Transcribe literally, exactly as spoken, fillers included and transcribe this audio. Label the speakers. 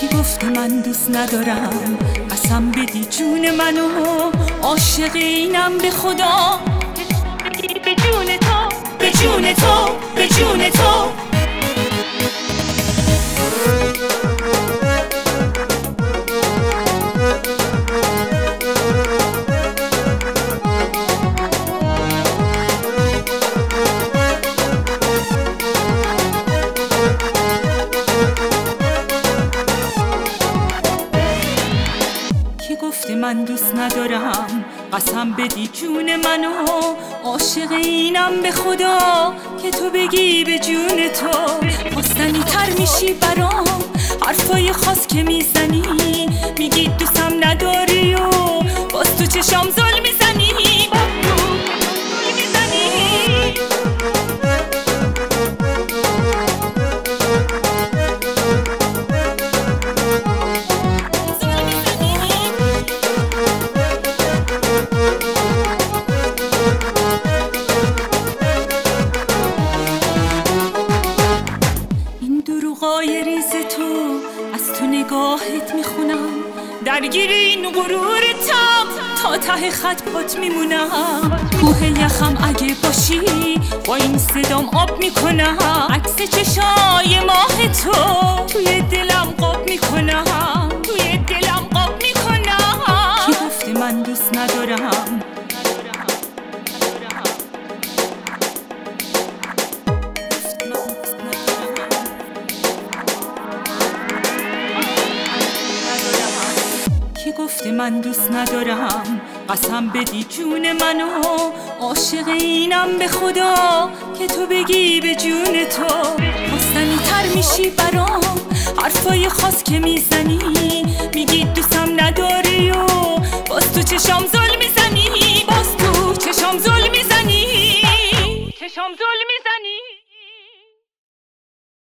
Speaker 1: گفته من دوست ندارم، قسم بدی جون منو، عاشق اینم به خدا به جون تو، به جون تو، به جون تو. گفته من دوست ندارم، قسم بدی جون منو، عاشق اینم به خدا که تو بگی به جون تو. خواستنی تر میشی برام، حرفای خاص که میزنی، میگی دوستم نداری و باز تو چشام زل میزنی. دروغای ریز تو از تو نگاهت میخونم، درگیر این غرورتم تا ته خط پات میمونم. کوه یخم اگه باشی با این صدام آب میکنم، عکس چشای ماه تو توی دلم قاب میکنم، توی دلم قاب میکنم. کی گفته من دوست ندارم؟ گفته من دوست ندارم، قسم بدی جون منو، عاشق اینم به خدا که تو بگی به جون تو. خواستنی تر میشی برام، حرفای خاص که میزنی، میگی دوستم نداری و باز تو چشام زل